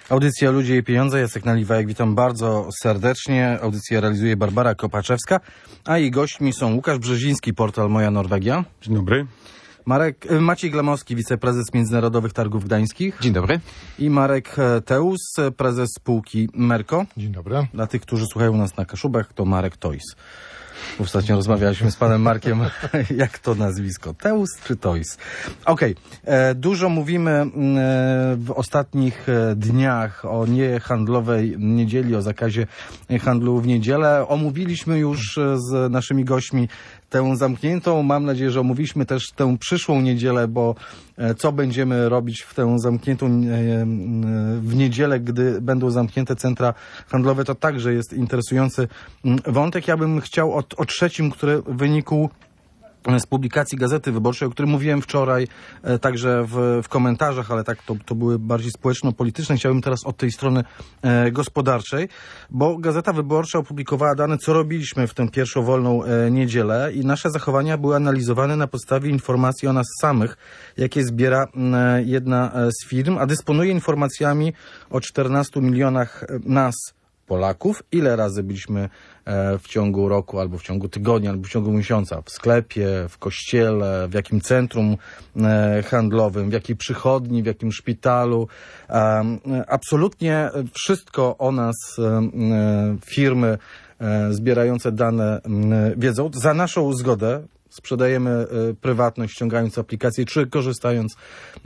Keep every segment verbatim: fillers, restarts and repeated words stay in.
Audycja Ludzie i Pieniądze. Jacek Naliwajek, witam bardzo serdecznie. Audycję realizuje Barbara Kopaczewska, a jej gośćmi są Łukasz Brzeziński, portal Moja Norwegia. Dzień dobry. Marek, Maciej Glamowski, wiceprezes Międzynarodowych Targów Gdańskich. Dzień dobry. I Marek Teus, prezes spółki Merco. Dzień dobry. Dla tych, którzy słuchają nas na Kaszubach, to Marek Toys. Ostatnio rozmawialiśmy z panem Markiem, jak to nazwisko, Teus czy Toys? Okej, okay. Dużo mówimy e, w ostatnich dniach o niehandlowej niedzieli, o zakazie handlu w niedzielę. Omówiliśmy już z naszymi gośćmi tę zamkniętą. Mam nadzieję, że omówiliśmy też tę przyszłą niedzielę, bo co będziemy robić w tę zamkniętą w niedzielę, gdy będą zamknięte centra handlowe, to także jest interesujący wątek. Ja bym chciał o, o trzecim, który wynikł z publikacji Gazety Wyborczej, o którym mówiłem wczoraj, e, także w, w komentarzach, ale tak to, to były bardziej społeczno-polityczne. Chciałbym teraz od tej strony e, gospodarczej, bo Gazeta Wyborcza opublikowała dane, co robiliśmy w tę pierwszą wolną e, niedzielę i nasze zachowania były analizowane na podstawie informacji o nas samych, jakie zbiera e, jedna z firm, a dysponuje informacjami o czternastu milionach nas, Polaków, ile razy byliśmy e, w ciągu roku, albo w ciągu tygodnia, albo w ciągu miesiąca w sklepie, w kościele, w jakim centrum e, handlowym, w jakiej przychodni, w jakim szpitalu. E, absolutnie wszystko o nas e, firmy e, zbierające dane e, wiedzą. Za naszą zgodę sprzedajemy y, prywatność, ściągając aplikacje, czy korzystając y,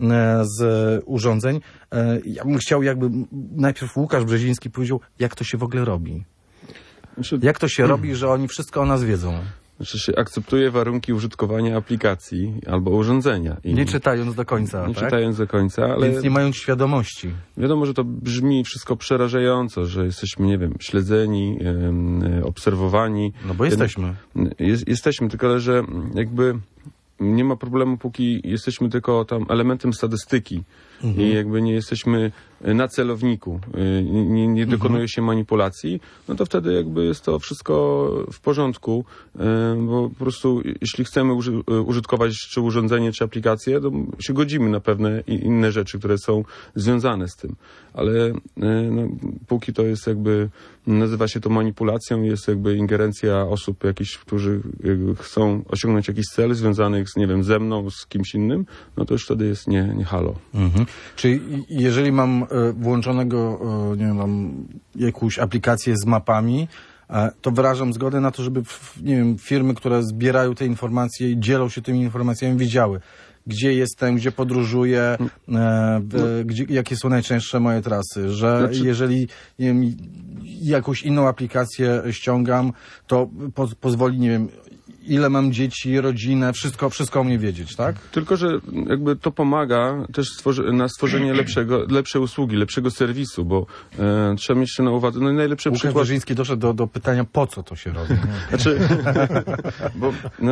z urządzeń. Y, ja bym chciał, jakby najpierw Łukasz Brzeziński powiedział, jak to się w ogóle robi. Znaczy, jak to się hmm. robi, że oni wszystko o nas wiedzą? Znaczy się akceptuje warunki użytkowania aplikacji albo urządzenia. I nie czytając do końca, Nie tak? czytając do końca, ale... Więc nie mając świadomości. Wiadomo, że to brzmi wszystko przerażająco, że jesteśmy, nie wiem, śledzeni, yy, obserwowani. No bo jesteśmy. Jest, jesteśmy, tylko że jakby nie ma problemu, póki jesteśmy tylko tam elementem statystyki. Mhm. I jakby nie jesteśmy na celowniku, nie, nie dokonuje mhm. się manipulacji, no to wtedy jakby jest to wszystko w porządku, bo po prostu jeśli chcemy użytkować czy urządzenie, czy aplikację, to się godzimy na pewne inne rzeczy, które są związane z tym. Ale no, póki to jest jakby, nazywa się to manipulacją, jest jakby ingerencja osób jakichś, którzy chcą osiągnąć jakiś cel związanych z, nie wiem, ze mną, z kimś innym, no to już wtedy jest nie, nie halo. Mhm. Czyli jeżeli mam włączonego, nie wiem, mam jakąś aplikację z mapami, to wyrażam zgodę na to, żeby, nie wiem, firmy, które zbierają te informacje i dzielą się tymi informacjami, wiedziały, gdzie jestem, gdzie podróżuję, e, e, gdzie, jakie są najczęstsze moje trasy, że znaczy... jeżeli nie wiem, jakąś inną aplikację ściągam, to po, pozwoli, nie wiem, ile mam dzieci, rodzinę, wszystko, wszystko o mnie wiedzieć, tak? Tylko, że jakby to pomaga też stworzy, na stworzenie lepszego, lepszej usługi, lepszego serwisu, bo e, trzeba mieć na uwadze, no najlepszy Łukasz przykład... Brzeziński doszedł do, do pytania, po co to się robi? Znaczy, bo no,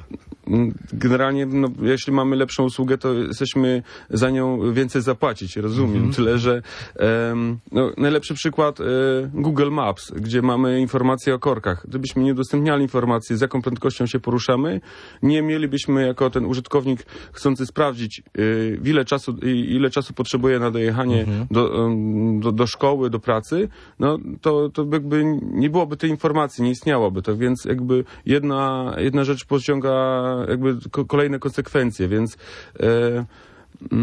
generalnie, no, jeśli mamy lepszą usługę, to jesteśmy za nią więcej zapłacić, rozumiem. Mm-hmm. Tyle, że e, no, najlepszy przykład e, Google Maps, gdzie mamy informacje o korkach. Gdybyśmy nie udostępniali informacji, z jaką prędkością się poruszamy, nie mielibyśmy jako ten użytkownik chcący sprawdzić, y, ile czasu, y, ile czasu potrzebuje na dojechanie mhm. do, y, do, do szkoły, do pracy, no to, to jakby nie byłoby tej informacji, nie istniałoby to, więc jakby jedna, jedna rzecz pociąga jakby ko- kolejne konsekwencje, więc y, y,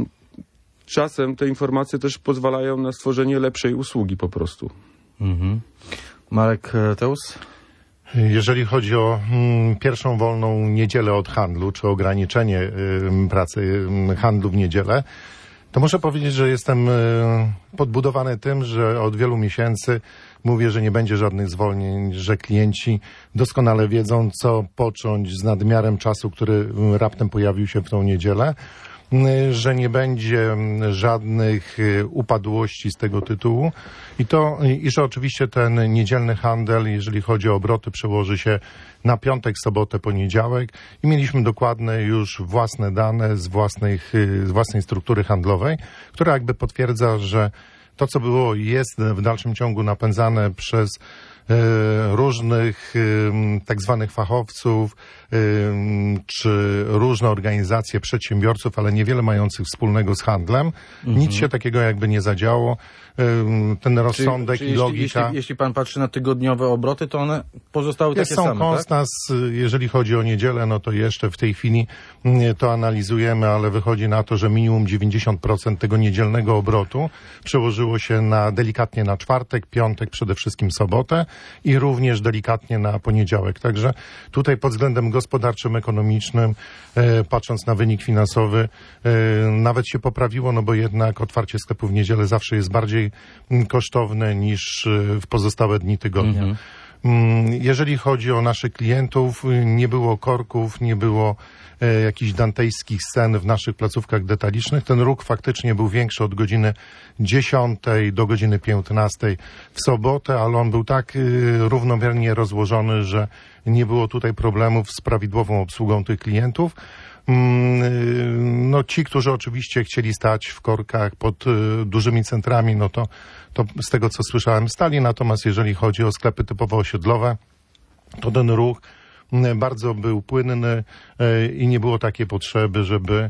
czasem te informacje też pozwalają na stworzenie lepszej usługi po prostu. Mhm. Marek Teus? Jeżeli chodzi o mm, pierwszą wolną niedzielę od handlu, czy ograniczenie y, pracy y, handlu w niedzielę, to muszę powiedzieć, że jestem y, podbudowany tym, że od wielu miesięcy mówię, że nie będzie żadnych zwolnień, że klienci doskonale wiedzą, co począć z nadmiarem czasu, który raptem pojawił się w tą niedzielę, że nie będzie żadnych upadłości z tego tytułu i to, i że oczywiście ten niedzielny handel, jeżeli chodzi o obroty, przełoży się na piątek, sobotę, poniedziałek i mieliśmy dokładne już własne dane z, własnych, z własnej struktury handlowej, która jakby potwierdza, że to, co było i jest w dalszym ciągu napędzane przez różnych tak zwanych fachowców, czy różne organizacje przedsiębiorców, ale niewiele mających wspólnego z handlem. Mhm. Nic się takiego jakby nie zadziało. Ten rozsądek czyli, czyli i logika. Jeśli, jeśli, jeśli pan patrzy na tygodniowe obroty, to one pozostały takie są same, konstans, tak? Jeżeli chodzi o niedzielę, no to jeszcze w tej chwili to analizujemy, ale wychodzi na to, że minimum dziewięćdziesiąt procent tego niedzielnego obrotu przełożyło się na delikatnie na czwartek, piątek, przede wszystkim sobotę i również delikatnie na poniedziałek. Także tutaj pod względem gospodarczym, ekonomicznym, e, patrząc na wynik finansowy, e, nawet się poprawiło, no bo jednak otwarcie sklepu w niedzielę zawsze jest bardziej m, kosztowne niż e, w pozostałe dni tygodnia. Mhm. Jeżeli chodzi o naszych klientów, nie było korków, nie było e, jakichś dantejskich scen w naszych placówkach detalicznych. Ten ruch faktycznie był większy od godziny dziesiątej do godziny piętnastej w sobotę, ale on był tak e, równomiernie rozłożony, że nie było tutaj problemów z prawidłową obsługą tych klientów. No ci, którzy oczywiście chcieli stać w korkach pod y, dużymi centrami, no to, to z tego co słyszałem stali, natomiast jeżeli chodzi o sklepy typowo osiedlowe, to ten ruch bardzo był płynny i nie było takiej potrzeby, żeby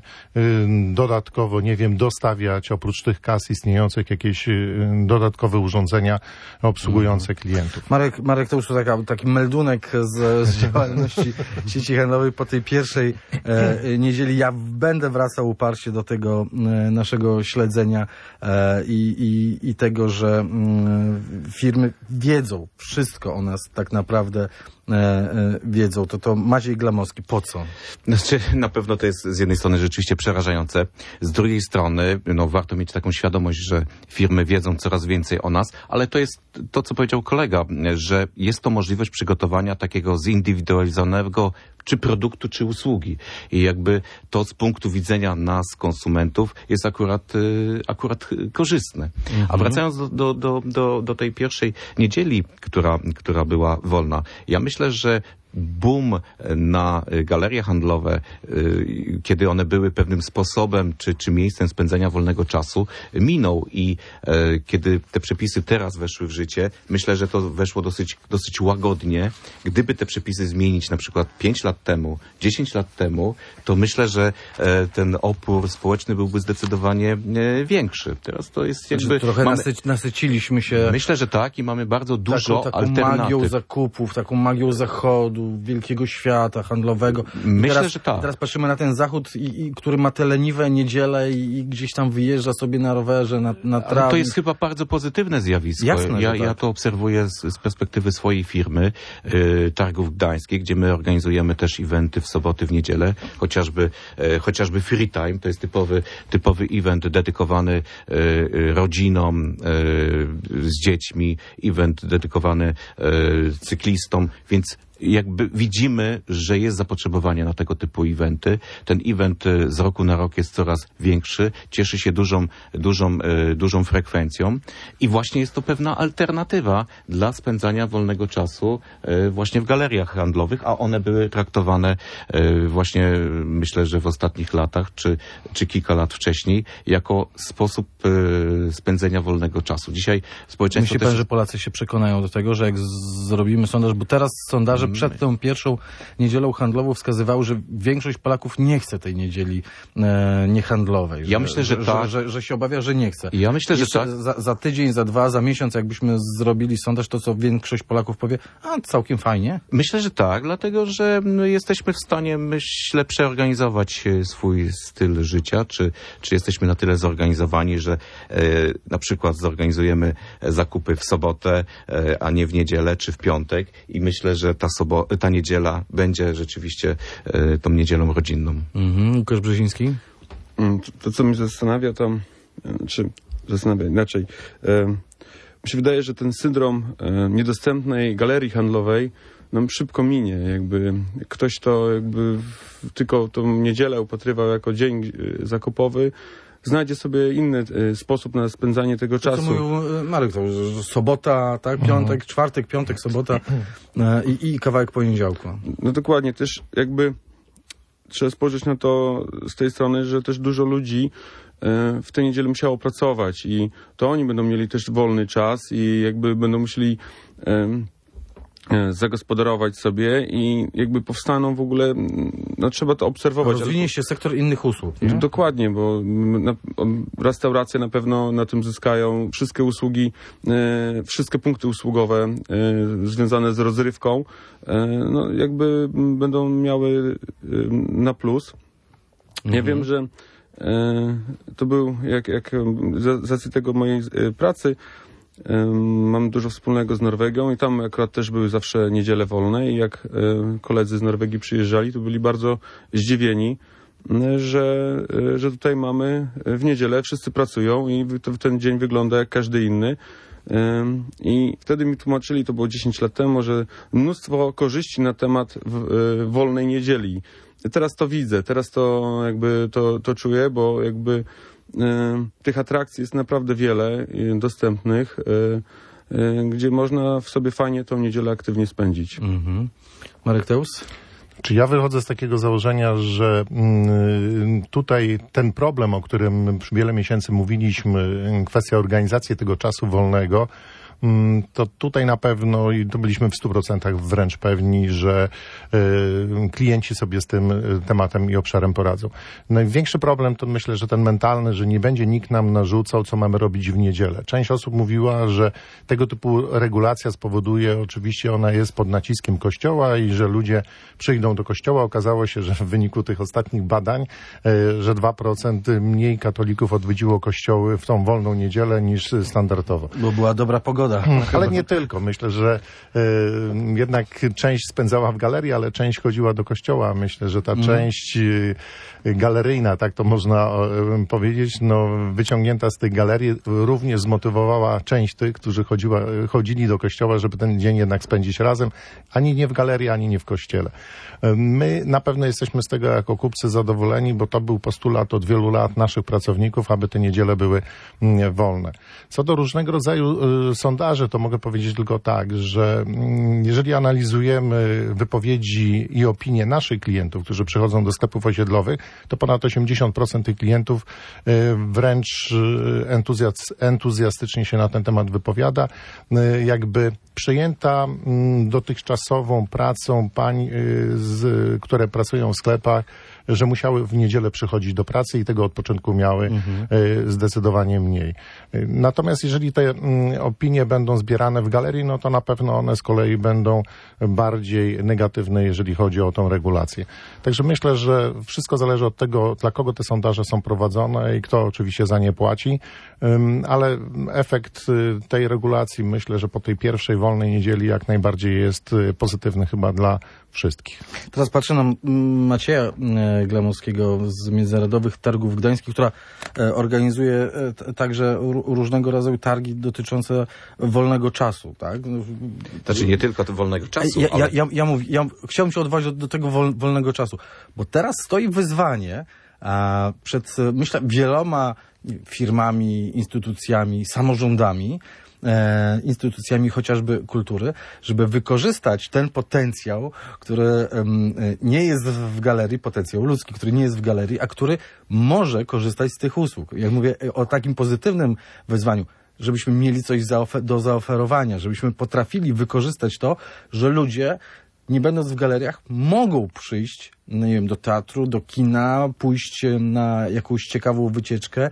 dodatkowo, nie wiem, dostawiać oprócz tych kas istniejących jakieś dodatkowe urządzenia obsługujące klientów. Marek, Marek to już taka, taki meldunek z, z działalności sieci handlowej po tej pierwszej e, niedzieli. Ja będę wracał uparcie do tego e, naszego śledzenia e, i, i, i tego, że m, firmy wiedzą wszystko o nas tak naprawdę e, e, wiedzą. To to Maciej Glamowski, po co? Znaczy, na pewno to jest z jednej strony rzeczywiście przerażające, z drugiej strony no, warto mieć taką świadomość, że firmy wiedzą coraz więcej o nas, ale to jest to, co powiedział kolega, że jest to możliwość przygotowania takiego zindywidualizowanego czy produktu, czy usługi. I jakby to z punktu widzenia nas, konsumentów, jest akurat, y, akurat korzystne. Mhm. A wracając do, do, do, do, do tej pierwszej niedzieli, która, która była wolna, ja myślę, że boom na galerie handlowe, kiedy one były pewnym sposobem czy, czy miejscem spędzania wolnego czasu, minął i e, kiedy te przepisy teraz weszły w życie, myślę, że to weszło dosyć, dosyć łagodnie. Gdyby te przepisy zmienić na przykład pięć lat temu, dziesięć lat temu, to myślę, że e, ten opór społeczny byłby zdecydowanie e, większy. Teraz to jest jakby... Znaczy, trochę mamy, nasyci, nasyciliśmy się... Myślę, że tak i mamy bardzo dużo taką, taką alternatyw. magią zakupów, taką magią zachodu, wielkiego świata handlowego. Myślę, teraz, że tak. Teraz patrzymy na ten zachód, i, i, który ma te leniwe niedziele i, i gdzieś tam wyjeżdża sobie na rowerze, na, na trawnik. Ale to jest chyba bardzo pozytywne zjawisko. Jasne, ja, że tak. ja to obserwuję z, z perspektywy swojej firmy, y, Targów Gdańskich, gdzie my organizujemy też eventy w soboty, w niedzielę, chociażby, y, chociażby Free Time, to jest typowy, typowy event dedykowany y, y, rodzinom y, z dziećmi, event dedykowany y, cyklistom, więc jakby widzimy, że jest zapotrzebowanie na tego typu eventy. Ten event z roku na rok jest coraz większy, cieszy się dużą, dużą, dużą frekwencją i właśnie jest to pewna alternatywa dla spędzania wolnego czasu właśnie w galeriach handlowych, a one były traktowane właśnie, myślę, że w ostatnich latach, czy, czy kilka lat wcześniej, jako sposób spędzenia wolnego czasu. Dzisiaj społeczeństwo Myśli pan, też... że Polacy się przekonają do tego, że jak z- zrobimy sondaż, bo teraz sondaże przed tą pierwszą niedzielą handlową wskazywały, że większość Polaków nie chce tej niedzieli e, niehandlowej. Ja że, myślę, że, że, tak. że, że, że się obawia, że nie chce. Ja myślę, że Jeszcze tak. Za, za tydzień, za dwa, za miesiąc, jakbyśmy zrobili sondaż, to co większość Polaków powie, a całkiem fajnie. Myślę, że tak, dlatego że my jesteśmy w stanie, myślę, przeorganizować swój styl życia, czy, czy jesteśmy na tyle zorganizowani, że e, na przykład zorganizujemy zakupy w sobotę, e, a nie w niedzielę, czy w piątek i myślę, że ta, sobo- ta niedziela będzie rzeczywiście e, tą niedzielą rodzinną. Mhm. Łukasz Brzeziński? To, to, co mnie zastanawia, to, czy zastanawia inaczej, e, mi się wydaje, że ten syndrom e, niedostępnej galerii handlowej nam szybko minie. Jakby ktoś to jakby w, tylko tą niedzielę upatrywał jako dzień e, zakupowy, znajdzie sobie inny e, sposób na spędzanie tego To, co czasu. mówił e, Marek, to, że że sobota, tak, piątek, mhm. czwartek, piątek, sobota e, i, i kawałek poniedziałku. No dokładnie, też jakby trzeba spojrzeć na to z tej strony, że też dużo ludzi e, w tę niedzielę musiało pracować i to oni będą mieli też wolny czas i jakby będą musieli e, zagospodarować sobie i jakby powstaną w ogóle, no trzeba to obserwować. Rozwinie ale... się sektor innych usług, nie? Dokładnie, bo na, restauracje na pewno na tym zyskają, wszystkie usługi, e, wszystkie punkty usługowe e, związane z rozrywką, e, no jakby będą miały e, na plus. Mhm. Ja wiem, że e, to był, jak, jak z racji tego mojej e, pracy, mam dużo wspólnego z Norwegią i tam akurat też były zawsze niedziele wolne i jak koledzy z Norwegii przyjeżdżali, to byli bardzo zdziwieni, że, że tutaj mamy w niedzielę, wszyscy pracują i ten dzień wygląda jak każdy inny. I wtedy mi tłumaczyli, to było dziesięć lat temu, że mnóstwo korzyści na temat wolnej niedzieli. Teraz to widzę, teraz to jakby to, to czuję, bo jakby tych atrakcji jest naprawdę wiele dostępnych, gdzie można w sobie fajnie tą niedzielę aktywnie spędzić. Mhm. Marek Teus? Czy ja wychodzę z takiego założenia, że tutaj ten problem, o którym wiele miesięcy mówiliśmy, kwestia organizacji tego czasu wolnego, to tutaj na pewno i to byliśmy w stu procentach wręcz pewni, że y, klienci sobie z tym tematem i obszarem poradzą. Największy problem to myślę, że ten mentalny, że nie będzie nikt nam narzucał, co mamy robić w niedzielę. Część osób mówiła, że tego typu regulacja spowoduje, oczywiście ona jest pod naciskiem Kościoła i że ludzie przyjdą do Kościoła. Okazało się, że w wyniku tych ostatnich badań, y, że dwa procent mniej katolików odwiedziło kościoły w tą wolną niedzielę niż standardowo. Bo była dobra pogoda. Ale nie tylko. Myślę, że y, jednak część spędzała w galerii, ale część chodziła do kościoła. Myślę, że ta mm. część y, galeryjna, tak to można y, powiedzieć, no, wyciągnięta z tej galerii również zmotywowała część tych, którzy chodziła, chodzili do kościoła, żeby ten dzień jednak spędzić razem, ani nie w galerii, ani nie w kościele. Y, my na pewno jesteśmy z tego jako kupcy zadowoleni, bo to był postulat od wielu lat naszych pracowników, aby te niedziele były y, wolne. Co do różnego rodzaju y, sondaży, to mogę powiedzieć tylko tak, że jeżeli analizujemy wypowiedzi i opinie naszych klientów, którzy przychodzą do sklepów osiedlowych, to ponad osiemdziesiąt procent tych klientów wręcz entuzjaz- entuzjastycznie się na ten temat wypowiada. Jakby przejęta dotychczasową pracą pań, z, które pracują w sklepach, że musiały w niedzielę przychodzić do pracy i tego od początku miały mhm. zdecydowanie mniej. Natomiast jeżeli te opinie będą zbierane w galerii, no to na pewno one z kolei będą bardziej negatywne, jeżeli chodzi o tą regulację. Także myślę, że wszystko zależy od tego, dla kogo te sondaże są prowadzone i kto oczywiście za nie płaci, ale efekt tej regulacji myślę, że po tej pierwszej wolnej niedzieli jak najbardziej jest pozytywny chyba dla wszystkich. Teraz patrzę na Macieja Glamowskiego z Międzynarodowych Targów Gdańskich, która organizuje także różnego rodzaju targi dotyczące wolnego czasu, tak? Znaczy nie tylko wolnego czasu, ja, ale... ja, ja, ja, mówię, ja chciałbym się odwołać do, do tego wol, wolnego czasu, bo teraz stoi wyzwanie a, przed, myślę, wieloma firmami, instytucjami, samorządami, E, instytucjami chociażby kultury, żeby wykorzystać ten potencjał, który um, nie jest w galerii, potencjał ludzki, który nie jest w galerii, a który może korzystać z tych usług. Jak mówię o takim pozytywnym wyzwaniu, żebyśmy mieli coś zaofer- do zaoferowania, żebyśmy potrafili wykorzystać to, że ludzie, nie będąc w galeriach, mogą przyjść, no nie wiem, do teatru, do kina, pójść na jakąś ciekawą wycieczkę,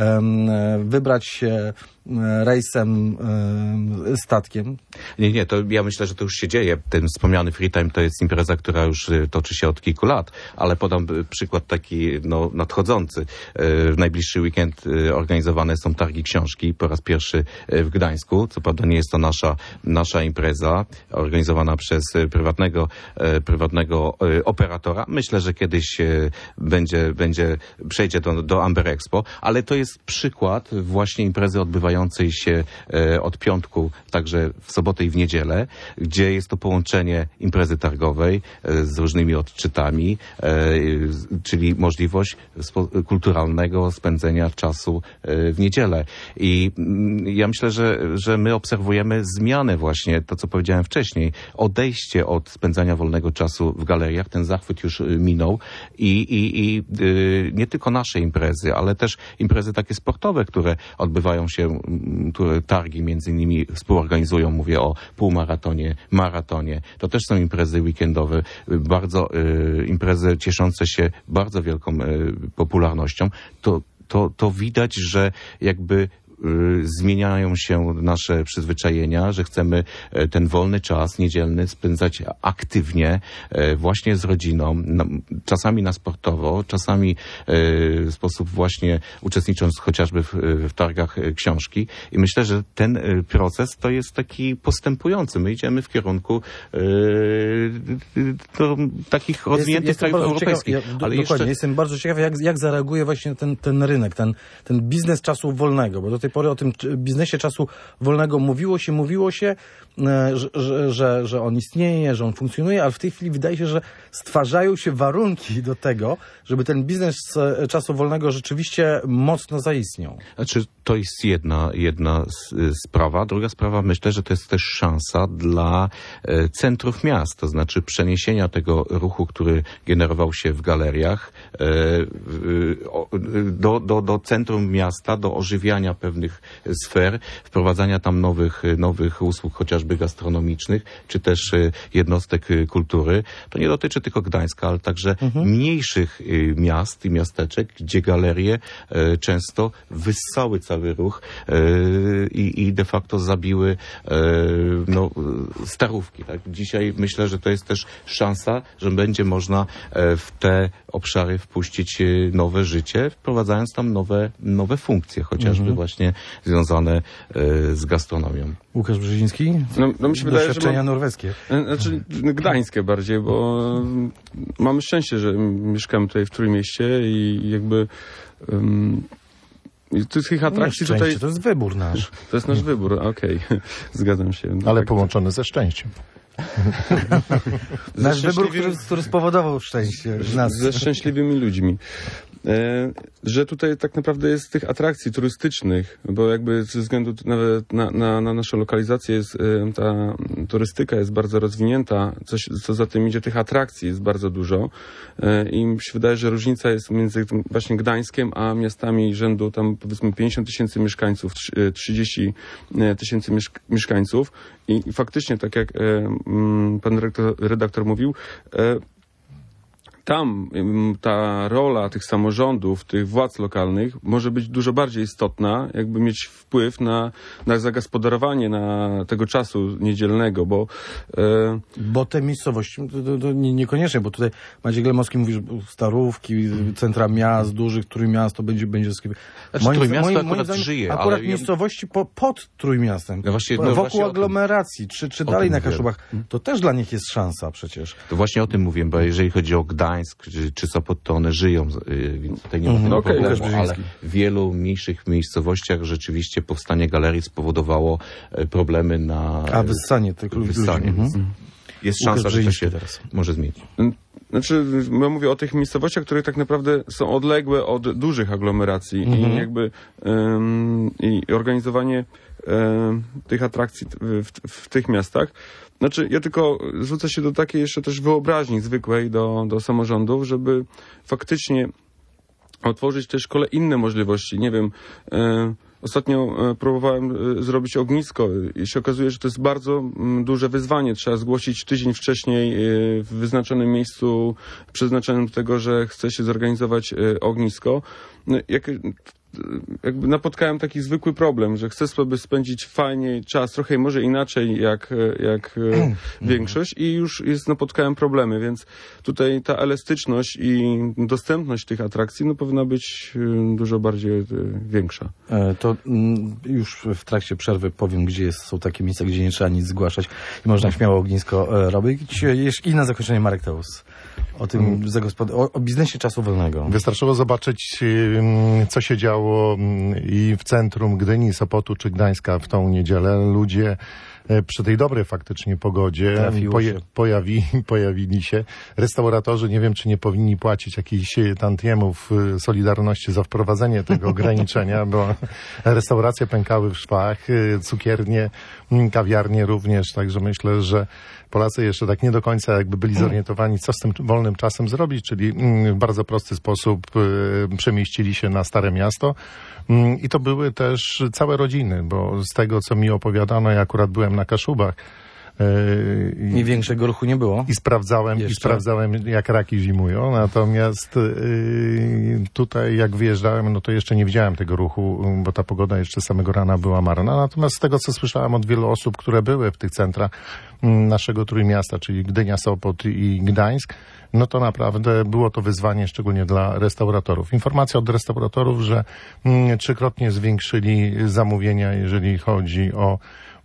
um, wybrać się rejsem, um, statkiem. Nie, nie, to ja myślę, że to już się dzieje. Ten wspomniany Free Time to jest impreza, która już toczy się od kilku lat, ale podam przykład taki no, nadchodzący. W najbliższy weekend organizowane są targi książki po raz pierwszy w Gdańsku. Co prawda nie jest to nasza, nasza impreza organizowana przez prywatnego, prywatnego operatora. Myślę, że kiedyś będzie, będzie przejdzie do, do Amber Expo, ale to jest przykład właśnie imprezy odbywającej się od piątku, także w sobotę i w niedzielę, gdzie jest to połączenie imprezy targowej z różnymi odczytami, czyli możliwość kulturalnego spędzenia czasu w niedzielę. I ja myślę, że, że my obserwujemy zmianę właśnie, to co powiedziałem wcześniej, odejście od spędzania wolnego czasu w galeriach. Ten zachwyt już już minął i, i, i nie tylko nasze imprezy, ale też imprezy takie sportowe, które odbywają się, które targi między innymi współorganizują, mówię o półmaratonie, maratonie. To też są imprezy weekendowe, bardzo imprezy cieszące się bardzo wielką popularnością. To, to, to widać, że jakby zmieniają się nasze przyzwyczajenia, że chcemy ten wolny czas niedzielny spędzać aktywnie, właśnie z rodziną, czasami na sportowo, czasami w sposób właśnie uczestnicząc chociażby w, w targach książki. I myślę, że ten proces to jest taki postępujący. My idziemy w kierunku do takich rozwiniętych jestem, krajów jestem europejskich. Ciekaw, ja, ale dokładnie, jeszcze... jestem bardzo ciekaw, jak, jak zareaguje właśnie ten, ten rynek, ten, ten biznes czasu wolnego, bo do tej pory o tym biznesie czasu wolnego mówiło się, mówiło się, że, że, że, że on istnieje, że on funkcjonuje, ale w tej chwili wydaje się, że stwarzają się warunki do tego, żeby ten biznes czasu wolnego rzeczywiście mocno zaistniał. Znaczy, to jest jedna, jedna sprawa. Druga sprawa, myślę, że to jest też szansa dla centrów miast, to znaczy przeniesienia tego ruchu, który generował się w galeriach do, do, do centrum miasta, do ożywiania pewnych sfer, wprowadzania tam nowych, nowych usług, chociażby gastronomicznych, czy też jednostek kultury. To nie dotyczy tylko Gdańska, ale także mhm. mniejszych miast i miasteczek, gdzie galerie często wyssały cały ruch i, i de facto zabiły no, starówki. Tak? Dzisiaj myślę, że to jest też szansa, że będzie można w te obszary wpuścić nowe życie, wprowadzając tam nowe, nowe funkcje, chociażby mhm. właśnie związane z gastronomią. Łukasz Brzeziński? No, no mi się wydaje, doświadczenia że mam, norweskie. Znaczy gdańskie bardziej, bo mamy szczęście, że mieszkamy tutaj w Trójmieście i jakby um, z tych atrakcji nie tutaj... To jest wybór nasz. To jest nasz wybór, okej. Okay. Zgadzam się. Ale tak, połączony ze szczęściem. Nasz wybór, który, który spowodował szczęście. Nas. Ze szczęśliwymi ludźmi. E, że tutaj tak naprawdę jest tych atrakcji turystycznych, bo jakby ze względu nawet na, na, na naszą lokalizację jest, e, ta turystyka jest bardzo rozwinięta, coś, co za tym idzie, tych atrakcji jest bardzo dużo e, i mi się wydaje, że różnica jest między właśnie Gdańskiem a miastami rzędu tam powiedzmy pięćdziesiąt tysięcy mieszkańców, trzydzieści tysięcy mieszk mieszkańców i, i faktycznie tak jak e, pan redaktor, redaktor mówił, e, tam ta rola tych samorządów, tych władz lokalnych może być dużo bardziej istotna, jakby mieć wpływ na, na zagospodarowanie na tego czasu niedzielnego, bo... E... Bo te miejscowości, to, to, to nie, niekoniecznie, bo tutaj Maciej Glemowski mówi, że Starówki, centra miast, dużych Trójmiast, to będzie... będzie znaczy, moim, Trójmiasto moim, akurat moim żyje, Akurat ale... miejscowości po, pod Trójmiastem, no właśnie, no wokół właśnie aglomeracji, czy, czy dalej na Kaszubach, to też dla nich jest szansa przecież. To właśnie o tym mówię, bo jeżeli chodzi o Gdańsk, czy, czy Sopot, to one żyją, więc tutaj nie ma mm, tego okay, problemu, ale w wielu mniejszych miejscowościach rzeczywiście powstanie galerii spowodowało problemy na... A wyssanie tych ludzi. Wyssanie. Mhm. Jest szansa, że to się teraz może zmienić. Znaczy, ja mówię o tych miejscowościach, które tak naprawdę są odległe od dużych aglomeracji mhm. i jakby um, i organizowanie um, tych atrakcji w, w, w tych miastach. Znaczy, ja tylko zwrócę się do takiej jeszcze też wyobraźni zwykłej do, do samorządów, żeby faktycznie otworzyć też kole inne możliwości. Nie wiem, e, ostatnio e, próbowałem e, zrobić ognisko i się okazuje, że to jest bardzo m, duże wyzwanie. Trzeba zgłosić tydzień wcześniej e, w wyznaczonym miejscu przeznaczonym do tego, że chce się zorganizować e, ognisko. No, jak, jakby napotkałem taki zwykły problem, że chcę sobie spędzić fajnie czas, trochę może inaczej jak, jak mm. większość i już jest, napotkałem problemy, więc tutaj ta elastyczność i dostępność tych atrakcji no, powinna być dużo bardziej większa. To już w trakcie przerwy powiem, gdzie jest, są takie miejsca, gdzie nie trzeba nic zgłaszać i można śmiało ognisko robić. I na zakończenie Marek Teus. O tym, o, o biznesie czasu wolnego. Wystarczyło zobaczyć, co się działo działo i w centrum Gdyni, Sopotu czy Gdańska w tą niedzielę. Ludzie przy tej dobrej faktycznie pogodzie poje, pojawi, pojawili się. Restauratorzy, nie wiem, czy nie powinni płacić jakichś tantiemów Solidarności za wprowadzenie tego ograniczenia, bo restauracje pękały w szwach, cukiernie, kawiarnie również, także myślę, że Polacy jeszcze tak nie do końca jakby byli zorientowani, co z tym wolnym czasem zrobić, czyli w bardzo prosty sposób przemieścili się na Stare Miasto. I to były też całe rodziny, bo z tego, co mi opowiadano, ja akurat byłem na Kaszubach. I, I większego ruchu nie było. I sprawdzałem, i sprawdzałem, jak raki zimują. Natomiast yy, tutaj, jak wyjeżdżałem, no to jeszcze nie widziałem tego ruchu, bo ta pogoda jeszcze samego rana była marna. Natomiast z tego, co słyszałem od wielu osób, które były w tych centrach naszego Trójmiasta, czyli Gdynia, Sopot i Gdańsk, no to naprawdę było to wyzwanie, szczególnie dla restauratorów. Informacja od restauratorów, że mm, trzykrotnie zwiększyli zamówienia, jeżeli chodzi o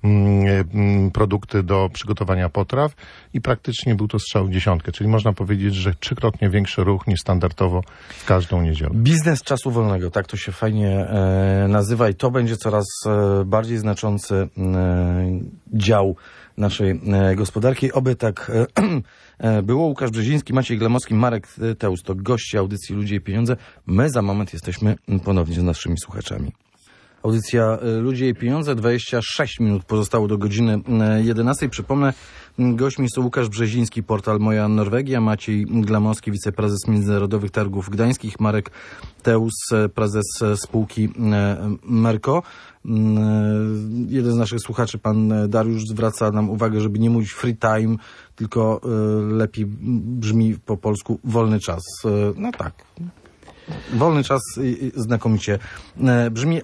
mm, produkty do przygotowania potraw i praktycznie był to strzał w dziesiątkę, czyli można powiedzieć, że trzykrotnie większy ruch niż standardowo w każdą niedzielę. Biznes czasu wolnego, tak to się fajnie e, nazywa i to będzie coraz e, bardziej znaczący e, dział naszej e, gospodarki. Oby tak e, było. Łukasz Brzeziński, Maciej Glemowski, Marek Teus to goście audycji Ludzie i Pieniądze. My za moment jesteśmy ponownie z naszymi słuchaczami. Audycja Ludzie i Pieniądze, dwadzieścia sześć minut pozostało do godziny jedenastej. Przypomnę, gośćmi są Łukasz Brzeziński, portal Moja Norwegia, Maciej Glamowski, wiceprezes Międzynarodowych Targów Gdańskich, Marek Teus, prezes spółki Merco. Jeden z naszych słuchaczy, pan Dariusz, zwraca nam uwagę, żeby nie mówić free time, tylko lepiej brzmi po polsku wolny czas. No tak. Wolny czas znakomicie brzmi.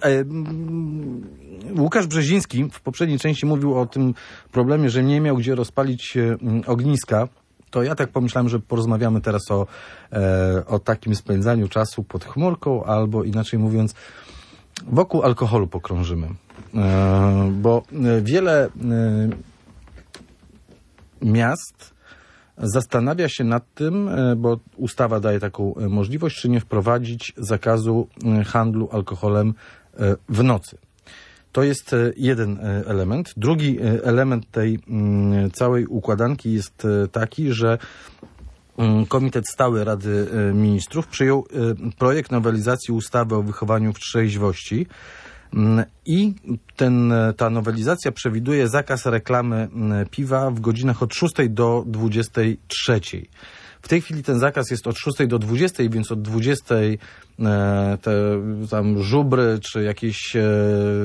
Łukasz Brzeziński w poprzedniej części mówił o tym problemie, że nie miał gdzie rozpalić ogniska. To ja tak pomyślałem, że porozmawiamy teraz o, o takim spędzaniu czasu pod chmurką, albo inaczej mówiąc, wokół alkoholu pokrążymy. Bo wiele miast zastanawia się nad tym, bo ustawa daje taką możliwość, czy nie wprowadzić zakazu handlu alkoholem w nocy. To jest jeden element. Drugi element tej całej układanki jest taki, że Komitet Stały Rady Ministrów przyjął projekt nowelizacji ustawy o wychowaniu w trzeźwości i ten, ta nowelizacja przewiduje zakaz reklamy piwa w godzinach od szóstej do dwudziestej trzeciej. W tej chwili ten zakaz jest od szóstej do dwudziestej, więc od dwudziestej te tam żubry czy jakieś e,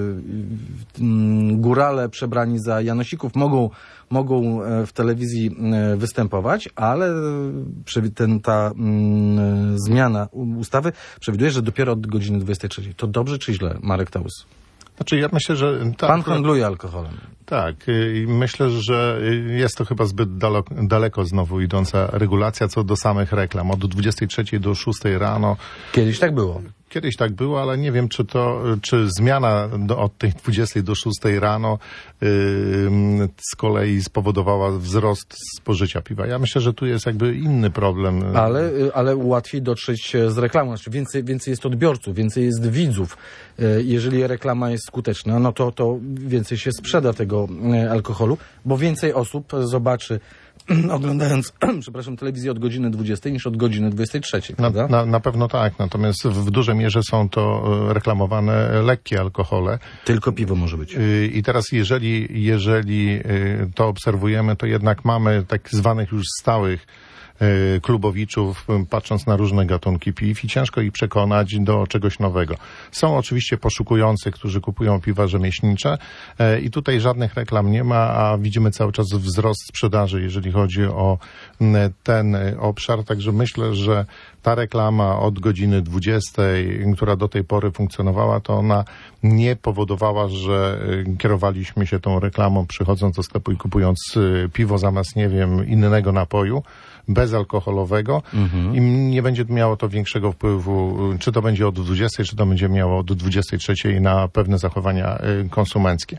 górale przebrani za janosików mogą, mogą w telewizji występować, ale ten, ta mm, zmiana ustawy przewiduje, że dopiero od godziny dwudziestej trzeciej. To dobrze czy źle, Marek Teus? Znaczy, ja myślę, że... Tak, Pan handluje alkoholem. Tak. I myślę, że jest to chyba zbyt daleko, daleko znowu idąca regulacja co do samych reklam. Od dwudziestej trzeciej do szóstej rano. Kiedyś tak było. Kiedyś tak było, ale nie wiem, czy to, czy zmiana do, od tej dwudziestej do szóstej rano yy, z kolei spowodowała wzrost spożycia piwa. Ja myślę, że tu jest jakby inny problem. Ale, ale łatwiej dotrzeć z reklamą. Znaczy więcej, więcej jest odbiorców, więcej jest widzów. Jeżeli reklama jest skuteczna, no to, to więcej się sprzeda tego alkoholu, bo więcej osób zobaczy oglądając, przepraszam, telewizję od godziny dwudziestej niż od godziny dwudziestej trzeciej, prawda? Na, na, na pewno tak, natomiast w dużej mierze są to reklamowane lekkie alkohole. Tylko piwo może być. I teraz jeżeli, jeżeli to obserwujemy, to jednak mamy tak zwanych już stałych klubowiczów, patrząc na różne gatunki piw i ciężko ich przekonać do czegoś nowego. Są oczywiście poszukujący, którzy kupują piwa rzemieślnicze i tutaj żadnych reklam nie ma, a widzimy cały czas wzrost sprzedaży, jeżeli chodzi o ten obszar, także myślę, że ta reklama od godziny dwudziestej, która do tej pory funkcjonowała, to ona nie powodowała, że kierowaliśmy się tą reklamą, przychodząc do sklepu i kupując piwo zamiast, nie wiem, innego napoju, bezalkoholowego mhm. i nie będzie miało to większego wpływu, czy to będzie od dwudziestej, czy to będzie miało od dwudziestej trzeciej na pewne zachowania konsumenckie.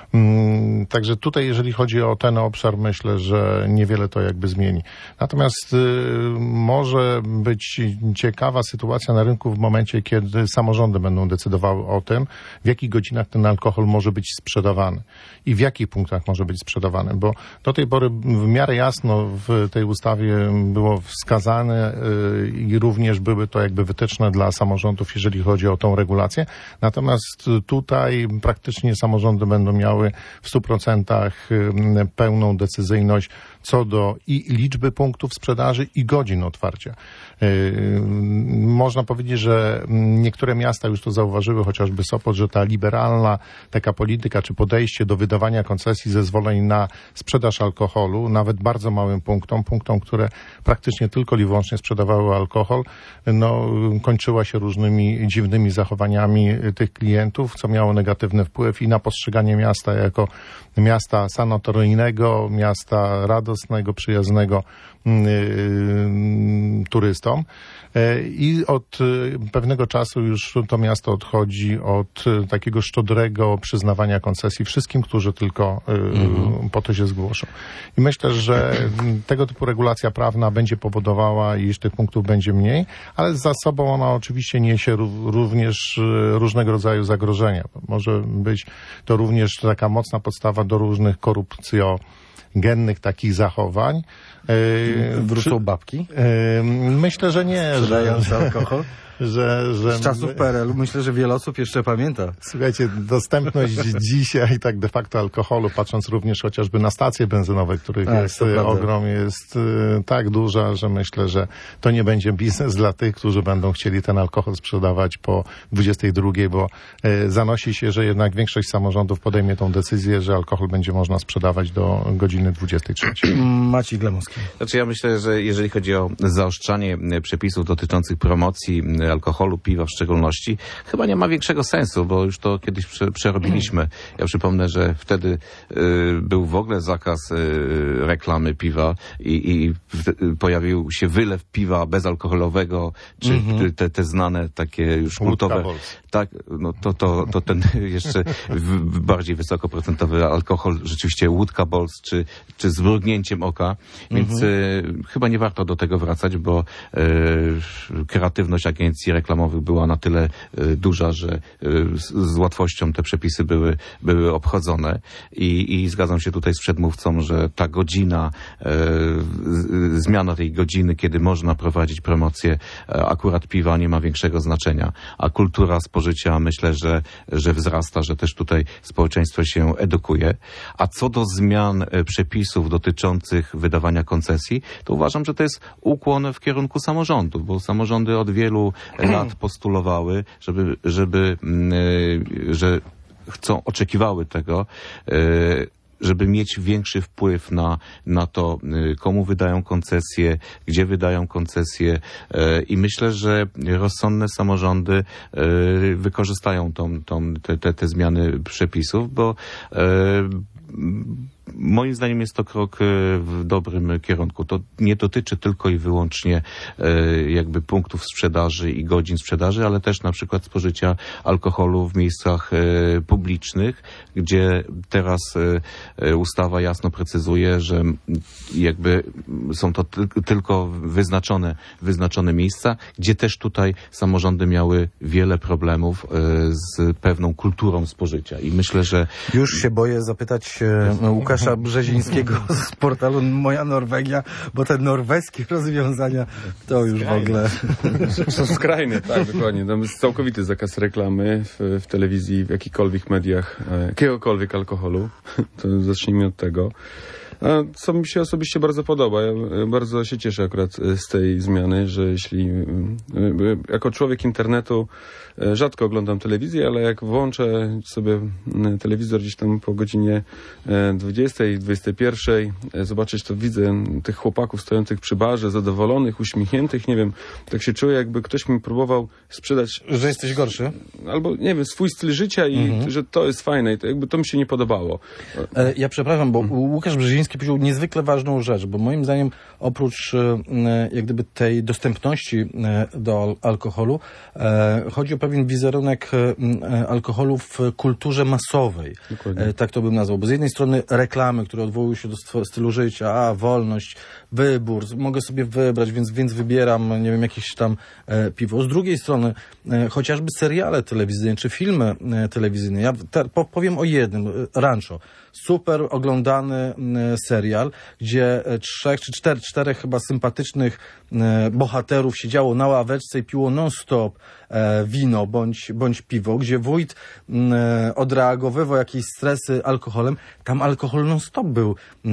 Także tutaj, jeżeli chodzi o ten obszar, myślę, że niewiele to jakby zmieni. Natomiast może być ciekawa sytuacja na rynku w momencie, kiedy samorządy będą decydowały o tym, w jakich godzinach ten alkohol może być sprzedawany i w jakich punktach może być sprzedawany, bo do tej pory w miarę jasno w tej ustawie było wskazane i również były to jakby wytyczne dla samorządów, jeżeli chodzi o tą regulację. Natomiast tutaj praktycznie samorządy będą miały w stu procentach pełną decyzyjność co do i liczby punktów sprzedaży i godzin otwarcia. Można powiedzieć, że niektóre miasta już to zauważyły, chociażby Sopot, że ta liberalna taka polityka czy podejście do wydawania koncesji, zezwoleń na sprzedaż alkoholu, nawet bardzo małym punktom, punktom, które praktycznie tylko i wyłącznie sprzedawały alkohol, no, kończyła się różnymi dziwnymi zachowaniami tych klientów, co miało negatywny wpływ i na postrzeganie miasta jako miasta sanatoryjnego, miasta radosnego, przyjaznego turystom. I od pewnego czasu już to miasto odchodzi od takiego szczodrego przyznawania koncesji wszystkim, którzy tylko mhm. po to się zgłoszą. I myślę, że tego typu regulacja prawna będzie powodowała, iż tych punktów będzie mniej, ale za sobą ona oczywiście niesie również różnego rodzaju zagrożenia. Może być to również taka mocna podstawa do różnych korupcjogennych takich zachowań. Wrócą babki? Myślę, że nie. Sprzedające że, alkohol? Że, że... Z czasów P R L u myślę, że wiele osób jeszcze pamięta. Słuchajcie, dostępność dzisiaj tak de facto alkoholu, patrząc również chociażby na stacje benzynowe, których A, jest ogrom, jest y, tak duża, że myślę, że to nie będzie biznes dla tych, którzy będą chcieli ten alkohol sprzedawać po dwudziestej drugiej, bo y, zanosi się, że jednak większość samorządów podejmie tą decyzję, że alkohol będzie można sprzedawać do godziny dwudziestej trzeciej. Maciej Glemuski. Znaczy ja myślę, że jeżeli chodzi o zaostrzanie przepisów dotyczących promocji alkoholu, piwa w szczególności, chyba nie ma większego sensu, bo już to kiedyś prze, przerobiliśmy. Ja przypomnę, że wtedy y, był w ogóle zakaz y, reklamy piwa i, i w, pojawił się wylew piwa bezalkoholowego, czy mm-hmm. te, te znane takie już kultowe. Tak, no to, to, to ten jeszcze w, bardziej wysokoprocentowy alkohol, rzeczywiście łódka Bols, czy, czy z mrugnięciem oka, więc mm-hmm. y, chyba nie warto do tego wracać, bo y, kreatywność agencji reklamowych była na tyle y, duża, że y, z, z łatwością te przepisy były, były obchodzone i, i zgadzam się tutaj z przedmówcą, że ta godzina, y, y, zmiana tej godziny, kiedy można prowadzić promocję y, akurat piwa, nie ma większego znaczenia, a kultura spożycia myślę, że, że wzrasta, że też tutaj społeczeństwo się edukuje. A co do zmian y, przepisów dotyczących wydawania koncesji, to uważam, że to jest ukłon w kierunku samorządów, bo samorządy od wielu lat postulowały, żeby, żeby, yy, że chcą, oczekiwały tego, yy, żeby mieć większy wpływ na, na to, komu wydają koncesje, gdzie wydają koncesje i myślę, że rozsądne samorządy wykorzystają tą, tą, te, te, te zmiany przepisów, bo moim zdaniem jest to krok w dobrym kierunku. To nie dotyczy tylko i wyłącznie jakby punktów sprzedaży i godzin sprzedaży, ale też na przykład spożycia alkoholu w miejscach publicznych, gdzie teraz ustawa jasno precyzuje, że jakby są to tylko wyznaczone, wyznaczone miejsca, gdzie też tutaj samorządy miały wiele problemów z pewną kulturą spożycia. I myślę, że... Już się boję zapytać Łukasza Brzezińskiego z portalu Moja Norwegia, bo te norweskie rozwiązania to już skrajne. W ogóle... Są skrajne, tak, dokładnie. Tam jest całkowity zakaz reklamy w, w telewizji, w jakichkolwiek mediach, jakiegokolwiek alkoholu. To zacznijmy od tego. A co mi się osobiście bardzo podoba, ja bardzo się cieszę akurat z tej zmiany, że jeśli jako człowiek internetu rzadko oglądam telewizję, ale jak włączę sobie telewizor gdzieś tam po godzinie dwudziestej, dwudziestej pierwszej, zobaczyć to widzę tych chłopaków stojących przy barze, zadowolonych, uśmiechniętych, nie wiem, tak się czuję, jakby ktoś mi próbował sprzedać... Że jesteś gorszy? Albo, nie wiem, swój styl życia i mhm. że to jest fajne i to jakby to mi się nie podobało. Ja przepraszam, bo Łukasz Brzeziński Brzeziński powiedział niezwykle ważną rzecz, bo moim zdaniem oprócz e, jak gdyby tej dostępności e, do alkoholu e, chodzi o pewien wizerunek e, alkoholu w kulturze masowej. E, tak to bym nazwał. Bo z jednej strony reklamy, które odwołują się do st- stylu życia, a wolność, wybór, mogę sobie wybrać, więc, więc wybieram, nie wiem, jakieś tam e, piwo. Z drugiej strony e, chociażby seriale telewizyjne, czy filmy e, telewizyjne. Ja te, po, powiem o jednym, Rancho. Super oglądany serial, gdzie trzech czy cztery, czterech chyba sympatycznych bohaterów siedziało na ławeczce i piło non-stop wino bądź, bądź piwo, gdzie wójt odreagowywał jakieś stresy alkoholem. Tam alkohol non-stop był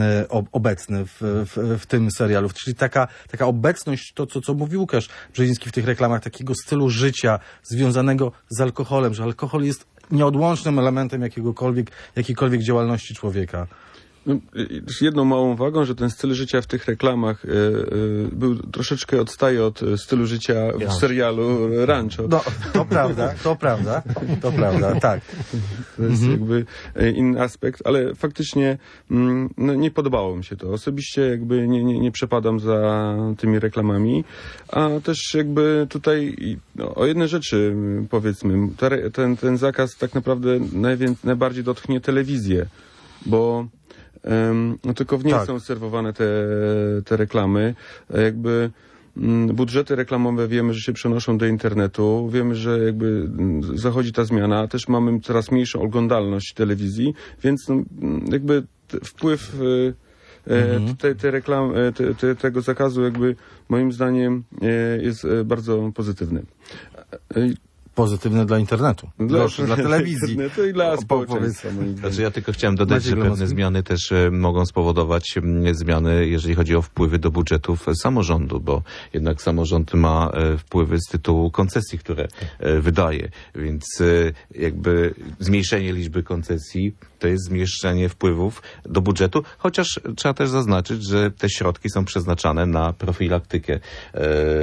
obecny w, w, w tym serialu. Czyli taka, taka obecność, to co, co mówił Łukasz Brzeziński w tych reklamach, takiego stylu życia związanego z alkoholem, że alkohol jest nieodłącznym elementem jakiegokolwiek, jakiejkolwiek działalności człowieka. No, jedną małą uwagą, że ten styl życia w tych reklamach y, y, był troszeczkę odstaje od stylu życia w serialu Rancho. No, to prawda, to prawda, to prawda, tak. To jest mhm. jakby inny aspekt, ale faktycznie mm, no, nie podobało mi się to. Osobiście jakby nie, nie, nie przepadam za tymi reklamami, a też jakby tutaj no, o jednej rzeczy powiedzmy, ten, ten zakaz tak naprawdę najwię- najbardziej dotknie telewizję, bo Um, no tylko w niej tak. są serwowane te, te reklamy. Jakby m, budżety reklamowe wiemy, że się przenoszą do internetu. Wiemy, że jakby zachodzi ta zmiana. Też mamy coraz mniejszą oglądalność telewizji, więc no, jakby t- wpływ e, mhm. te, te reklam, te, te, tego zakazu jakby moim zdaniem e, jest bardzo pozytywny. E, Pozytywne dla internetu. Dla, Proszę, dla telewizji. Internetu i dla społeczeństwa. Znaczy ja tylko chciałem dodać, że pewne zmiany też e, mogą spowodować e, zmiany, jeżeli chodzi o wpływy do budżetów samorządu, bo jednak samorząd ma e, wpływy z tytułu koncesji, które e, wydaje, więc e, jakby zmniejszenie liczby koncesji to jest zmniejszenie wpływów do budżetu, chociaż trzeba też zaznaczyć, że te środki są przeznaczane na profilaktykę e,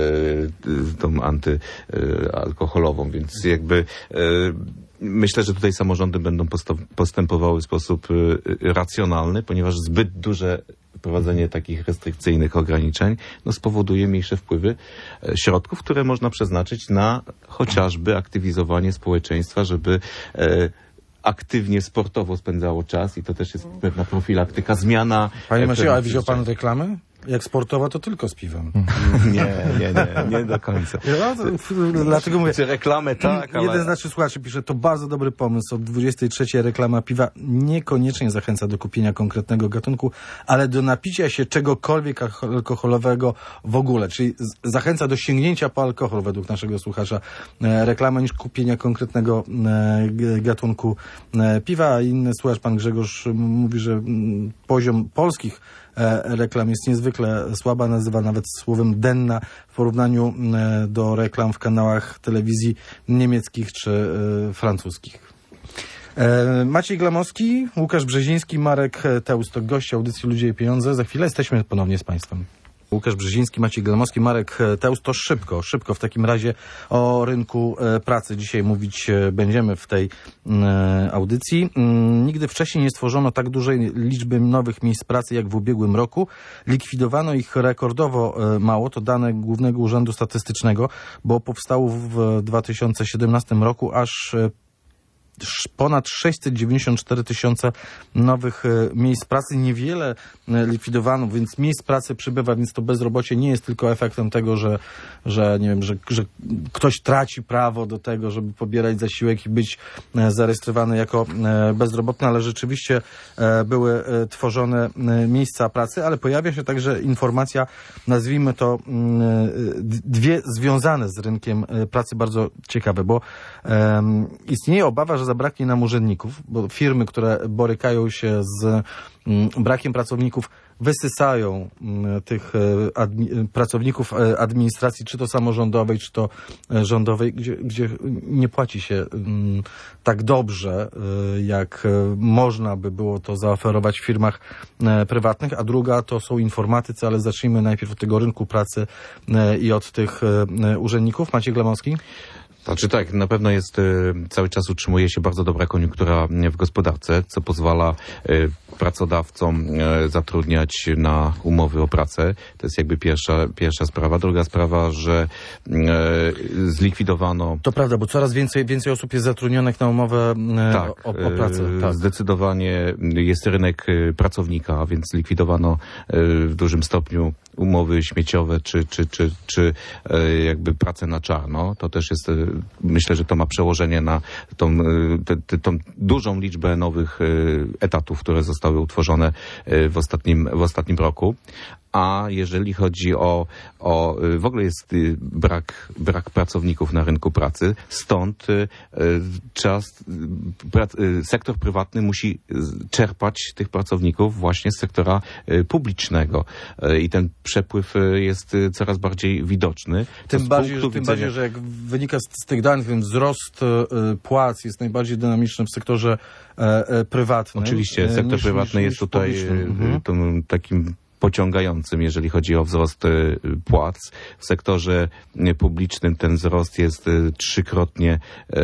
tą antyalkoholową, więc jakby e, myślę, że tutaj samorządy będą postępowały w sposób e, racjonalny, ponieważ zbyt duże wprowadzenie takich restrykcyjnych ograniczeń no, spowoduje mniejsze wpływy e, środków, które można przeznaczyć na chociażby aktywizowanie społeczeństwa, żeby e, aktywnie, sportowo spędzało czas i to też jest pewna profilaktyka, zmiana. Panie Macieju, a widział pan reklamy? Jak sportowa, to tylko z piwem. Nie, nie, nie, nie do końca. Ja, to, dlaczego mówię? Czy reklamę, tak, ale... Jeden z naszych słuchaczy pisze, to bardzo dobry pomysł. Od dwudziestej trzeciej reklama piwa niekoniecznie zachęca do kupienia konkretnego gatunku, ale do napicia się czegokolwiek alkoholowego w ogóle. Czyli zachęca do sięgnięcia po alkohol, według naszego słuchacza, reklama, niż kupienia konkretnego gatunku piwa. A inny słuchacz, pan Grzegorz, mówi, że poziom polskich reklam jest niezwykle słaba, nazywa nawet słowem denna w porównaniu do reklam w kanałach telewizji niemieckich czy francuskich. Maciej Glamowski, Łukasz Brzeziński, Marek Teus to goście audycji Ludzie i Pieniądze. Za chwilę jesteśmy ponownie z Państwem. Łukasz Brzeziński, Maciej Glamowski, Marek Teus. To szybko, szybko w takim razie o rynku pracy dzisiaj mówić będziemy w tej audycji. Nigdy wcześniej nie stworzono tak dużej liczby nowych miejsc pracy jak w ubiegłym roku. Likwidowano ich rekordowo mało, to dane Głównego Urzędu Statystycznego, bo powstało w dwa tysiące siedemnastym roku aż ponad sześćset dziewięćdziesiąt cztery tysiące nowych miejsc pracy. Niewiele likwidowano, więc miejsc pracy przybywa, więc to bezrobocie nie jest tylko efektem tego, że, że nie wiem, że, że ktoś traci prawo do tego, żeby pobierać zasiłek i być zarejestrowany jako bezrobotny, ale rzeczywiście były tworzone miejsca pracy, ale pojawia się także informacja, nazwijmy to dwie związane z rynkiem pracy bardzo ciekawe, bo um, istnieje obawa, że zabraknie nam urzędników, bo firmy, które borykają się z brakiem pracowników, wysysają tych admi- pracowników administracji, czy to samorządowej, czy to rządowej, gdzie, gdzie nie płaci się tak dobrze, jak można by było to zaoferować w firmach prywatnych, a druga to są informatycy, ale zacznijmy najpierw od tego rynku pracy i od tych urzędników. Maciej Glamowski? Znaczy tak, na pewno jest, y, cały czas utrzymuje się bardzo dobra koniunktura w gospodarce, co pozwala y, pracodawcom y, zatrudniać na umowy o pracę. To jest jakby pierwsza, pierwsza sprawa. Druga sprawa, że y, zlikwidowano... To prawda, bo coraz więcej, więcej osób jest zatrudnionych na umowę y, tak, o, o pracę. y, Tak. Zdecydowanie jest rynek y, pracownika, więc zlikwidowano y, w dużym stopniu umowy śmieciowe, czy, czy, czy, czy y, jakby pracę na czarno. To też jest... Y, Myślę, że to ma przełożenie na tą, te, te, tą dużą liczbę nowych etatów, które zostały utworzone w ostatnim, w ostatnim roku. A jeżeli chodzi o, o w ogóle jest brak, brak pracowników na rynku pracy, stąd czas, prac, sektor prywatny musi czerpać tych pracowników właśnie z sektora publicznego i ten przepływ jest coraz bardziej widoczny. Tym, bardziej, że, tym widzenia... bardziej, że jak wynika z, z tych danych, ten wzrost y, płac jest najbardziej dynamiczny w sektorze y, y, prywatnym. Oczywiście, sektor niż, prywatny niż, jest niż tutaj mhm. tym, takim pociągającym, jeżeli chodzi o wzrost płac. W sektorze publicznym ten wzrost jest trzykrotnie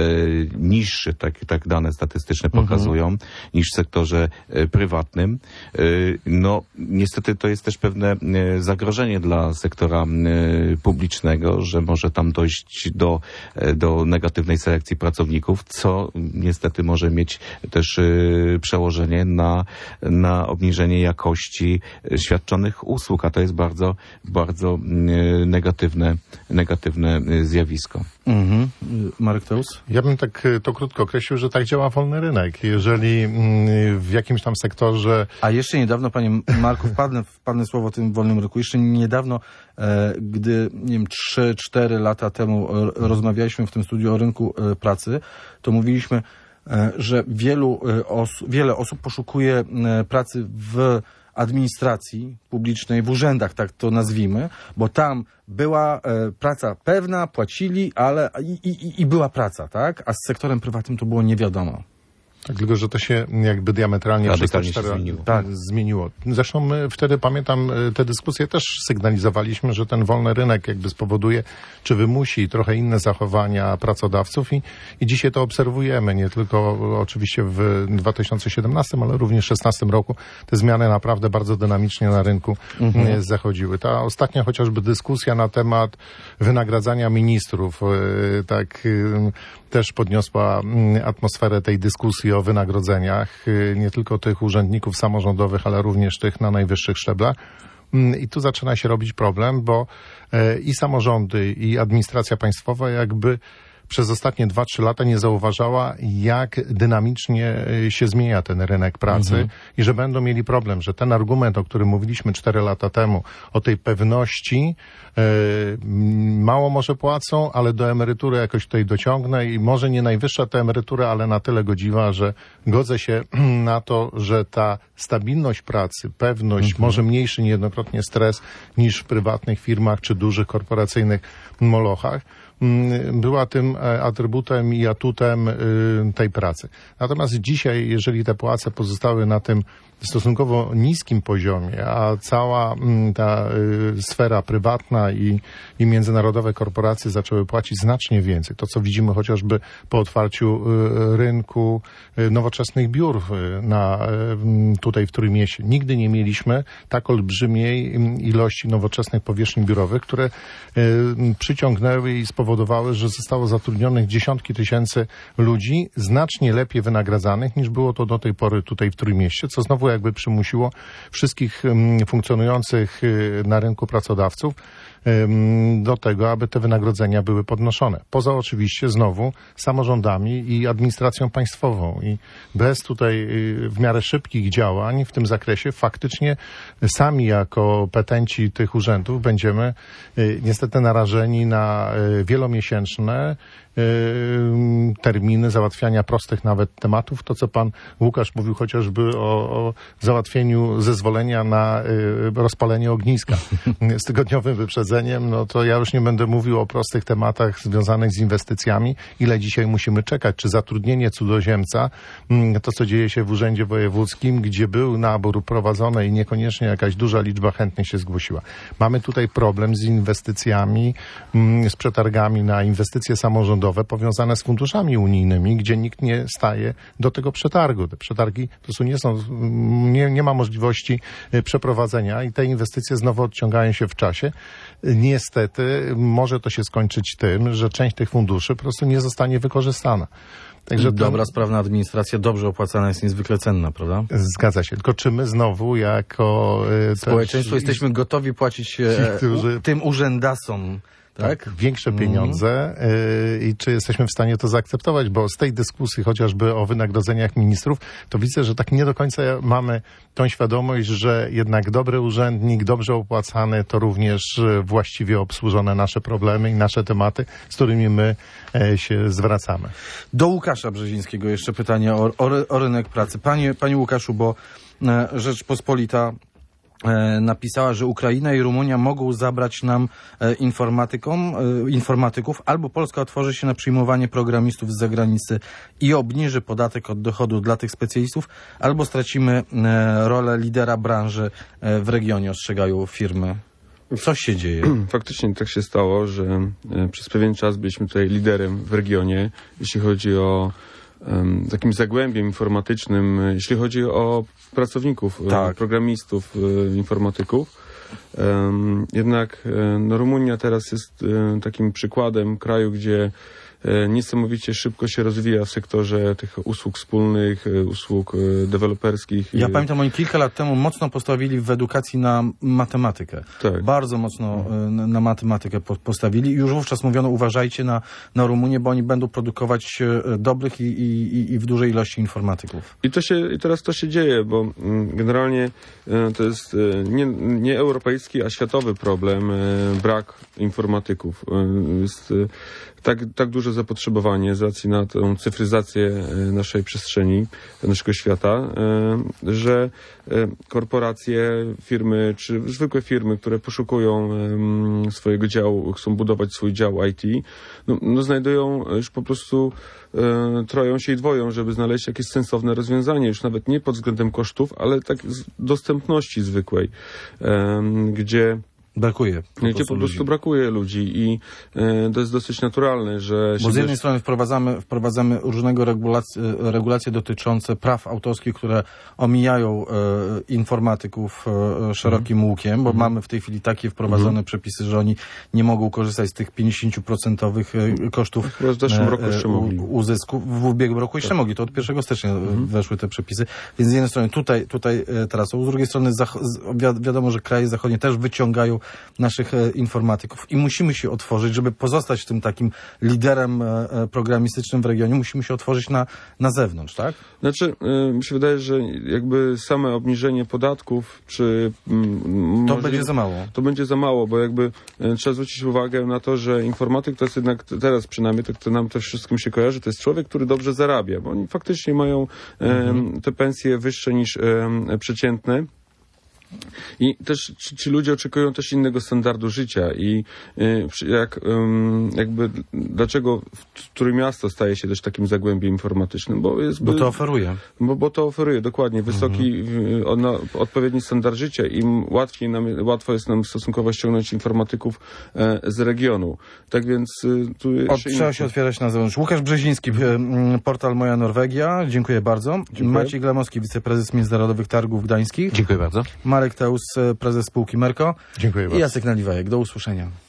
niższy, tak, tak dane statystyczne pokazują, mhm. niż w sektorze prywatnym. No, niestety to jest też pewne zagrożenie dla sektora publicznego, że może tam dojść do, do negatywnej selekcji pracowników, co niestety może mieć też przełożenie na, na obniżenie jakości świadczenia usług, a to jest bardzo, bardzo negatywne, negatywne zjawisko. Mhm. Marek Teus? Ja bym tak to krótko określił, że tak działa wolny rynek. Jeżeli w jakimś tam sektorze... A jeszcze niedawno, panie Marku, wpadnę, wpadnę słowo o tym wolnym rynku. Jeszcze niedawno, e, gdy, nie wiem, trzy cztery lata temu e, rozmawialiśmy w tym studiu o rynku e, pracy, to mówiliśmy, e, że wielu e, os wiele osób poszukuje e, pracy w administracji publicznej, w urzędach, tak to nazwijmy, bo tam była e, praca pewna, płacili, ale i, i, i była praca, tak? A z sektorem prywatnym to było nie wiadomo. Tak, tylko że to się jakby diametralnie Radykalnie przez te cztery zmieniło. Tak, zmieniło. Zresztą my wtedy, pamiętam, te dyskusje też sygnalizowaliśmy, że ten wolny rynek jakby spowoduje, czy wymusi trochę inne zachowania pracodawców i, i dzisiaj to obserwujemy, nie tylko oczywiście w dwa tysiące siedemnastym, ale również w dwa tysiące szesnastym roku te zmiany naprawdę bardzo dynamicznie na rynku mhm. zachodziły. Ta ostatnia chociażby dyskusja na temat wynagradzania ministrów, tak też podniosła atmosferę tej dyskusji o wynagrodzeniach, nie tylko tych urzędników samorządowych, ale również tych na najwyższych szczeblach. I tu zaczyna się robić problem, bo i samorządy, i administracja państwowa jakby przez ostatnie dwa trzy lata nie zauważała, jak dynamicznie się zmienia ten rynek pracy mhm. i że będą mieli problem, że ten argument, o którym mówiliśmy cztery lata temu, o tej pewności, yy, mało może płacą, ale do emerytury jakoś tutaj dociągnę i może nie najwyższa ta emerytura, ale na tyle godziwa, że godzę się na to, że ta stabilność pracy, pewność, mhm. może mniejszy niejednokrotnie stres niż w prywatnych firmach czy dużych korporacyjnych molochach, była tym atrybutem i atutem tej pracy. Natomiast dzisiaj, jeżeli te płace pozostały na tym stosunkowo niskim poziomie, a cała ta sfera prywatna i, i międzynarodowe korporacje zaczęły płacić znacznie więcej. To, co widzimy chociażby po otwarciu rynku nowoczesnych biur na, tutaj w Trójmieście. Nigdy nie mieliśmy tak olbrzymiej ilości nowoczesnych powierzchni biurowych, które przyciągnęły i spowodowały, że zostało zatrudnionych dziesiątki tysięcy ludzi, znacznie lepiej wynagradzanych niż było to do tej pory tutaj w Trójmieście, co znowu jakby przymusiło wszystkich funkcjonujących na rynku pracodawców do tego, aby te wynagrodzenia były podnoszone. Poza oczywiście znowu samorządami i administracją państwową. I bez tutaj w miarę szybkich działań w tym zakresie faktycznie sami jako petenci tych urzędów będziemy niestety narażeni na wielomiesięczne terminy załatwiania prostych nawet tematów. To, co pan Łukasz mówił chociażby o, o załatwieniu zezwolenia na rozpalenie ogniska z tygodniowym wyprzedzeniem. wyprzedzeniem, no to ja już nie będę mówił o prostych tematach związanych z inwestycjami, ile dzisiaj musimy czekać, czy zatrudnienie cudzoziemca, to co dzieje się w Urzędzie Wojewódzkim, gdzie był nabór prowadzony i niekoniecznie jakaś duża liczba chętnych się zgłosiła. Mamy tutaj problem z inwestycjami, z przetargami na inwestycje samorządowe powiązane z funduszami unijnymi, gdzie nikt nie staje do tego przetargu. Te przetargi po prostu nie są, nie, nie ma możliwości przeprowadzenia i te inwestycje znowu odciągają się w czasie. Niestety może to się skończyć tym, że część tych funduszy po prostu nie zostanie wykorzystana. Także dobra, to... sprawna administracja, dobrze opłacana, jest niezwykle cenna, prawda? Zgadza się. Tylko czy my znowu jako e, społeczeństwo też... jesteśmy gotowi płacić e, którzy... u, tym urzędasom, tak? Tak, większe pieniądze yy, i czy jesteśmy w stanie to zaakceptować, bo z tej dyskusji chociażby o wynagrodzeniach ministrów, to widzę, że tak nie do końca mamy tą świadomość, że jednak dobry urzędnik, dobrze opłacany, to również właściwie obsłużone nasze problemy i nasze tematy, z którymi my e, się zwracamy. Do Łukasza Brzezińskiego jeszcze pytanie o, o, o rynek pracy. Panie, panie Łukaszu, bo e, Rzeczpospolita napisała, że Ukraina i Rumunia mogą zabrać nam informatykom, informatyków, albo Polska otworzy się na przyjmowanie programistów z zagranicy i obniży podatek od dochodu dla tych specjalistów, albo stracimy rolę lidera branży w regionie, ostrzegają firmy. Co się dzieje? Faktycznie tak się stało, że przez pewien czas byliśmy tutaj liderem w regionie, jeśli chodzi o takim zagłębiem informatycznym, jeśli chodzi o pracowników, tak. programistów, informatyków. Jednak no, Rumunia teraz jest takim przykładem kraju, gdzie niesamowicie szybko się rozwija w sektorze tych usług wspólnych, usług deweloperskich. Ja pamiętam, oni kilka lat temu mocno postawili w edukacji na matematykę. Tak. Bardzo mocno na matematykę postawili i już wówczas mówiono, uważajcie na, na Rumunię, bo oni będą produkować dobrych i, i, i w dużej ilości informatyków. I to się, i teraz to się dzieje, bo generalnie to jest nie, nie europejski, a światowy problem, brak informatyków. Jest tak, tak duże zapotrzebowanie z racji na tę cyfryzację naszej przestrzeni, naszego świata, że korporacje, firmy, czy zwykłe firmy, które poszukują swojego działu, chcą budować swój dział I T, no, no znajdują już po prostu, troją się i dwoją, żeby znaleźć jakieś sensowne rozwiązanie, już nawet nie pod względem kosztów, ale tak z dostępności zwykłej, gdzie Brakuje. Po Gdzie po prostu ludzi. brakuje ludzi i e, to jest dosyć naturalne, że... Bo z jednej też... strony wprowadzamy, wprowadzamy różnego regulacje, regulacje dotyczące praw autorskich, które omijają e, informatyków e, szerokim mm. łukiem, bo mm. mamy w tej chwili takie wprowadzone mm. przepisy, że oni nie mogą korzystać z tych pięćdziesiąt procent kosztów w zeszłym roku jeszcze mogli. uzysku. W ubiegłym roku jeszcze tak. mogli. To od pierwszego stycznia mm. weszły te przepisy. Więc z jednej strony tutaj, tutaj tracą, z drugiej strony wi wiadomo, że kraje zachodnie też wyciągają naszych e, informatyków i musimy się otworzyć, żeby pozostać tym takim liderem e, programistycznym w regionie, musimy się otworzyć na, na zewnątrz, tak? Znaczy, y, mi się wydaje, że jakby same obniżenie podatków, czy... Mm, to może, będzie za mało. To będzie za mało, bo jakby y, trzeba zwrócić uwagę na to, że informatyk to jest jednak, teraz przynajmniej, to, to nam też wszystkim się kojarzy, to jest człowiek, który dobrze zarabia, bo oni faktycznie mają y, mhm. te pensje wyższe niż y, przeciętne. I też ci, ci ludzie oczekują też innego standardu życia i y, jak, y, jakby dlaczego Trójmiasto staje się też takim zagłębiem informatycznym, bo jest... Bo to oferuje. Bo, bo to oferuje, dokładnie. Wysoki, mhm. y, on, odpowiedni standard życia. Im łatwiej nam, łatwo jest nam stosunkowo ściągnąć informatyków e, z regionu. Tak więc... Y, tu Od, trzeba się otwierać na zewnątrz. Łukasz Brzeziński, portal Moja Norwegia. Dziękuję bardzo. Dziękuję. Maciej Glamowski, wiceprezes Międzynarodowych Targów Gdańskich. Dziękuję bardzo. Marek Teus, prezes spółki Merco. Dziękuję bardzo. I Jacek Naliwajek. Do usłyszenia.